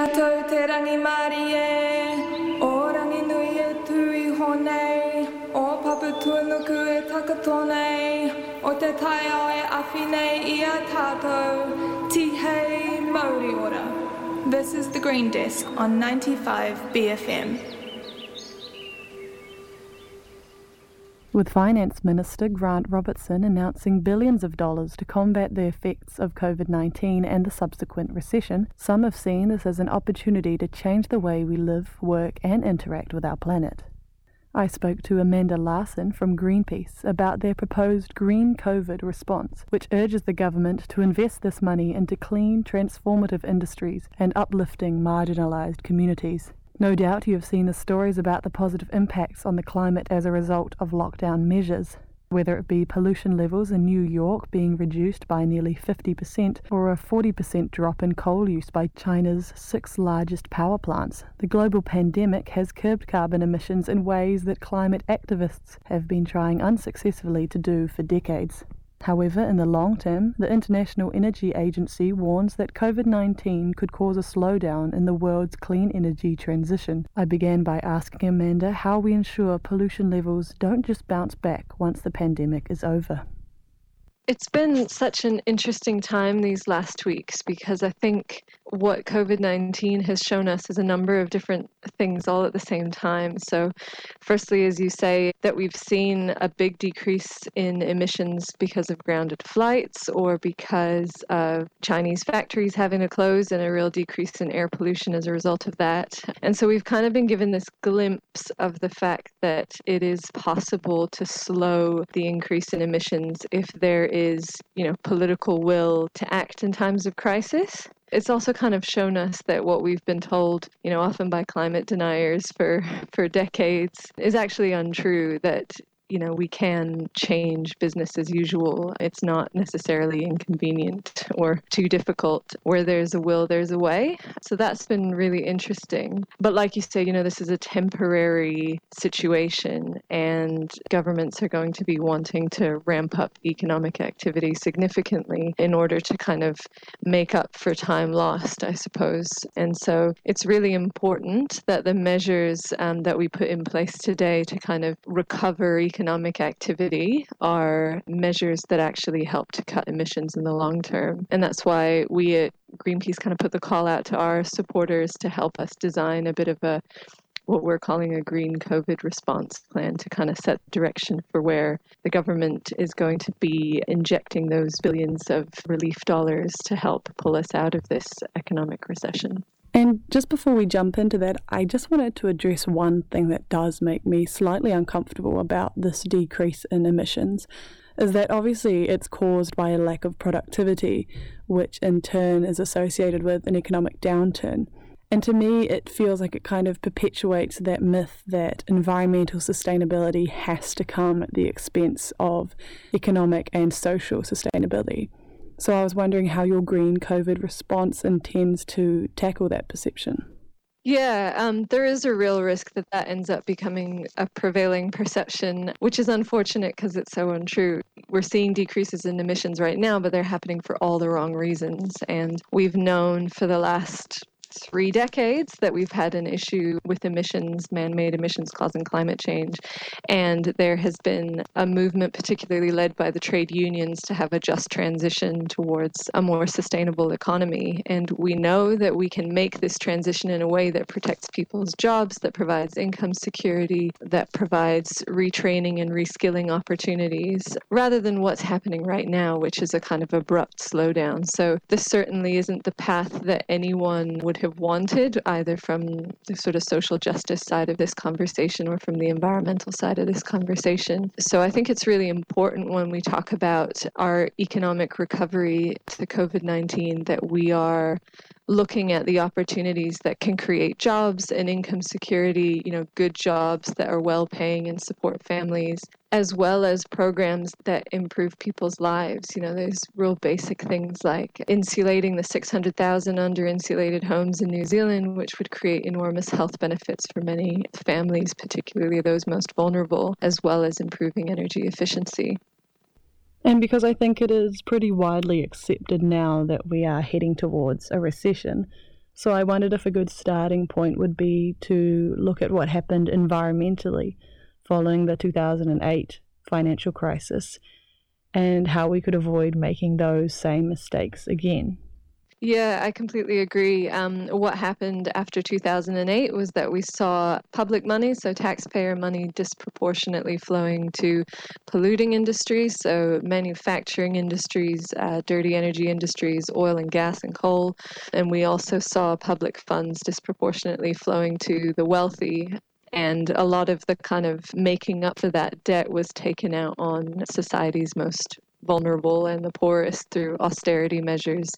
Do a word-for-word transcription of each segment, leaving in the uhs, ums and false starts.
tau te rangi mari e, o rangi nui e tui honei, o papu tuanuku e takatonei, o te tai au e awhi nei I a tātou, tihei mauri ora. This is The Green Desk on ninety-five B F M. With Finance Minister Grant Robertson announcing billions of dollars to combat the effects of COVID nineteen and the subsequent recession, some have seen this as an opportunity to change the way we live, work and interact with our planet. I spoke to Amanda Larson from Greenpeace about their proposed Green COVID response, which urges the government to invest this money into clean, transformative industries and uplifting marginalised communities. No doubt you have seen the stories about the positive impacts on the climate as a result of lockdown measures, whether it be pollution levels in New York being reduced by nearly fifty percent or a forty percent drop in coal use by China's six largest power plants. The global pandemic has curbed carbon emissions in ways that climate activists have been trying unsuccessfully to do for decades. However, in the long term, the International Energy Agency warns that COVID nineteen could cause a slowdown in the world's clean energy transition. I began by asking Amanda how we ensure pollution levels don't just bounce back once the pandemic is over. It's been such an interesting time these last weeks because I think what COVID nineteen has shown us is a number of different things all at the same time. So firstly, as you say, that we've seen a big decrease in emissions because of grounded flights or because of Chinese factories having to close and a real decrease in air pollution as a result of that. And so we've kind of been given this glimpse of the fact that it is possible to slow the increase in emissions if there is, you know, political will to act in times of crisis. It's also kind of shown us that what we've been told, you know, often by climate deniers for, for decades is actually untrue, that, you know, we can change business as usual. It's not necessarily inconvenient or too difficult. Where there's a will, there's a way. So that's been really interesting. But like you say, you know, this is a temporary situation and governments are going to be wanting to ramp up economic activity significantly in order to kind of make up for time lost, I suppose. And so it's really important that the measures um, that we put in place today to kind of recover economic activity are measures that actually help to cut emissions in the long term. And that's why we at Greenpeace kind of put the call out to our supporters to help us design a bit of a what we're calling a green COVID response plan to kind of set direction for where the government is going to be injecting those billions of relief dollars to help pull us out of this economic recession. And just before we jump into that, I just wanted to address one thing that does make me slightly uncomfortable about this decrease in emissions, is that obviously it's caused by a lack of productivity, which in turn is associated with an economic downturn. And to me, it feels like it kind of perpetuates that myth that environmental sustainability has to come at the expense of economic and social sustainability. So I was wondering how your green COVID response intends to tackle that perception. Yeah, um, there is a real risk that that ends up becoming a prevailing perception, which is unfortunate because it's so untrue. We're seeing decreases in emissions right now, but they're happening for all the wrong reasons. And we've known for the last three decades that we've had an issue with emissions, man-made emissions causing climate change. And there has been a movement, particularly led by the trade unions, to have a just transition towards a more sustainable economy. And we know that we can make this transition in a way that protects people's jobs, that provides income security, that provides retraining and reskilling opportunities, rather than what's happening right now, which is a kind of abrupt slowdown. So this certainly isn't the path that anyone would have wanted, either from the sort of social justice side of this conversation or from the environmental side of this conversation. So I think it's really important when we talk about our economic recovery to COVID nineteen that we are looking at the opportunities that can create jobs and income security, you know, good jobs that are well paying and support families, as well as programs that improve people's lives. You know, there's real basic things like insulating the six hundred thousand under-insulated homes in New Zealand, which would create enormous health benefits for many families, particularly those most vulnerable, as well as improving energy efficiency. And because I think it is pretty widely accepted now that we are heading towards a recession, So I wondered if a good starting point would be to look at what happened environmentally following the two thousand eight financial crisis and how we could avoid making those same mistakes again. Yeah, I completely agree. Um, what happened after two thousand eight was that we saw public money, so taxpayer money, disproportionately flowing to polluting industries, so manufacturing industries, uh, dirty energy industries, oil and gas and coal. And we also saw public funds disproportionately flowing to the wealthy. And a lot of the kind of making up for that debt was taken out on society's most vulnerable and the poorest through austerity measures.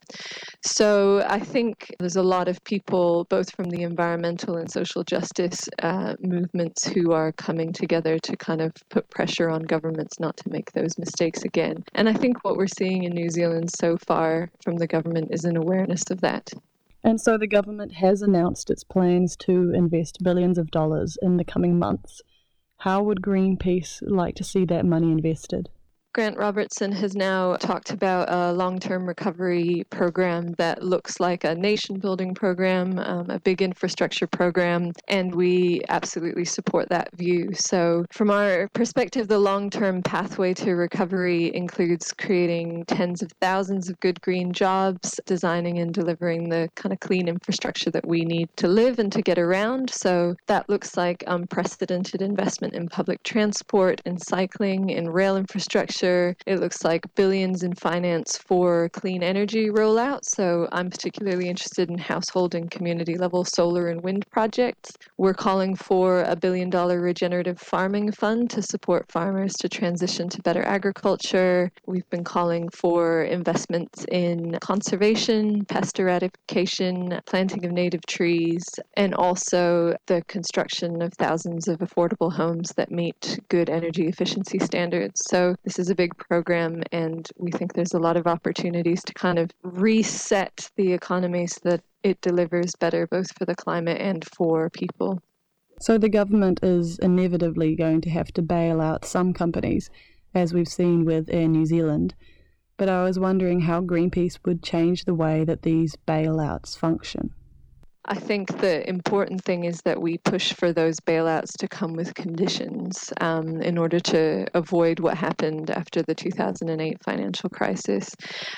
So I think there's a lot of people, both from the environmental and social justice uh, movements, who are coming together to kind of put pressure on governments not to make those mistakes again. And I think what we're seeing in New Zealand so far from the government is an awareness of that. And so the government has announced its plans to invest billions of dollars in the coming months. How would Greenpeace like to see that money invested? Grant Robertson has now talked about a long-term recovery program that looks like a nation-building program, um, a big infrastructure program, and we absolutely support that view. So from our perspective, the long-term pathway to recovery includes creating tens of thousands of good green jobs, designing and delivering the kind of clean infrastructure that we need to live and to get around. So that looks like unprecedented investment in public transport, in cycling, in rail infrastructure. It looks like billions in finance for clean energy rollout. So I'm particularly interested in household and community level solar and wind projects. We're calling for a billion dollar regenerative farming fund to support farmers to transition to better agriculture. We've been calling for investments in conservation, pest eradication, planting of native trees, and also the construction of thousands of affordable homes that meet good energy efficiency standards. So this is a big program, and we think there's a lot of opportunities to kind of reset the economy so that it delivers better both for the climate and for people. So the government is inevitably going to have to bail out some companies, as we've seen with Air New Zealand. But I was wondering how Greenpeace would change the way that these bailouts function. I think the important thing is that we push for those bailouts to come with conditions um, in order to avoid what happened after the two thousand eight financial crisis.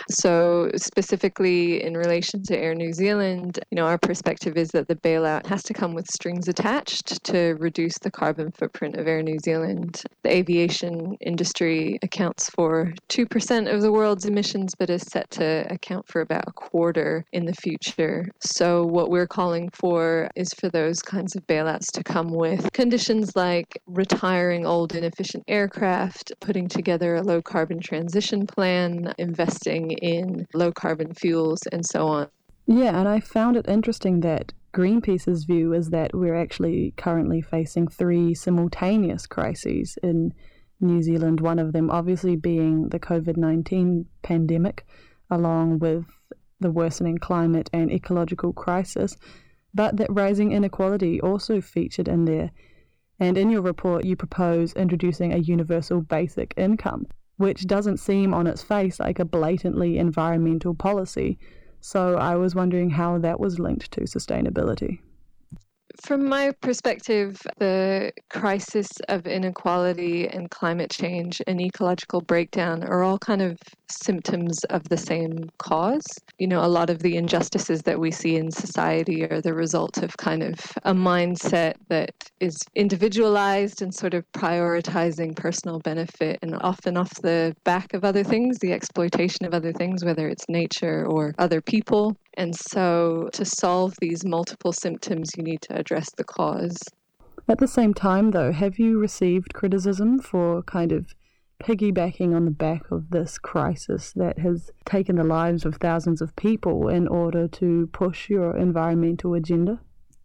So specifically in relation to Air New Zealand, you know, our perspective is that the bailout has to come with strings attached to reduce the carbon footprint of Air New Zealand. The aviation industry accounts for two percent of the world's emissions, but is set to account for about a quarter in the future. So what we're calling for is for those kinds of bailouts to come with conditions like retiring old inefficient aircraft, putting together a low carbon transition plan, investing in low carbon fuels, and so on. Yeah, and I found it interesting that Greenpeace's view is that we're actually currently facing three simultaneous crises in New Zealand, one of them obviously being the covid nineteen pandemic, along with the worsening climate and ecological crisis, but that rising inequality also featured in there. And in your report, you propose introducing a universal basic income, which doesn't seem on its face like a blatantly environmental policy. So I was wondering how that was linked to sustainability. From my perspective, the crisis of inequality and climate change and ecological breakdown are all kind of symptoms of the same cause. You know, a lot of the injustices that we see in society are the result of kind of a mindset that is individualized and sort of prioritizing personal benefit and often off the back of other things, the exploitation of other things, whether it's nature or other people. And so to solve these multiple symptoms, you need to address the cause. At the same time, though, have you received criticism for kind of piggybacking on the back of this crisis that has taken the lives of thousands of people in order to push your environmental agenda?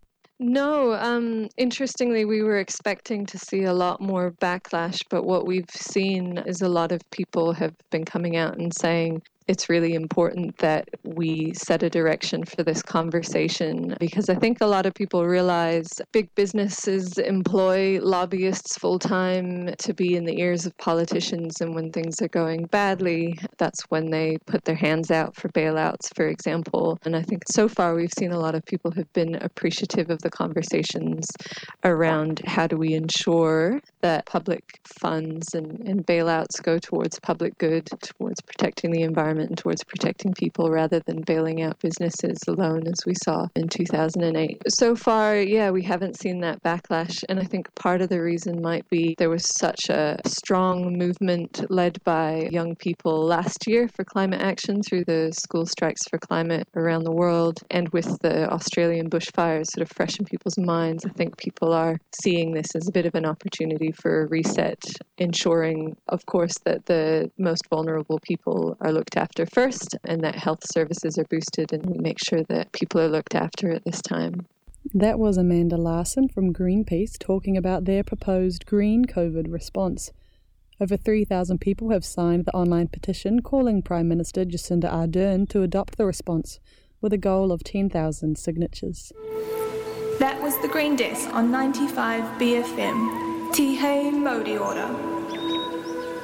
No, um, interestingly, we were expecting to see a lot more backlash, but what we've seen is a lot of people have been coming out and saying it's really important that we set a direction for this conversation, because I think a lot of people realize big businesses employ lobbyists full-time to be in the ears of politicians, and when things are going badly, that's when they put their hands out for bailouts, for example. And I think so far we've seen a lot of people who've been appreciative of the conversations around how do we ensure that public funds and, and bailouts go towards public good, towards protecting the environment and towards protecting people rather than bailing out businesses alone, as we saw in two thousand eight. So far, yeah, we haven't seen that backlash, and I think part of the reason might be there was such a strong movement led by young people last year for climate action through the school strikes for climate around the world, and with the Australian bushfires sort of fresh in people's minds, I think people are seeing this as a bit of an opportunity for a reset, ensuring, of course, that the most vulnerable people are looked after first and that health services are boosted and we make sure that people are looked after at this time. That was Amanda Larson from Greenpeace talking about their proposed green COVID response. Over three thousand people have signed the online petition calling Prime Minister Jacinda Ardern to adopt the response, with a goal of ten thousand signatures. That was the Green Desk on ninety-five B F M. Tihei Modi Order.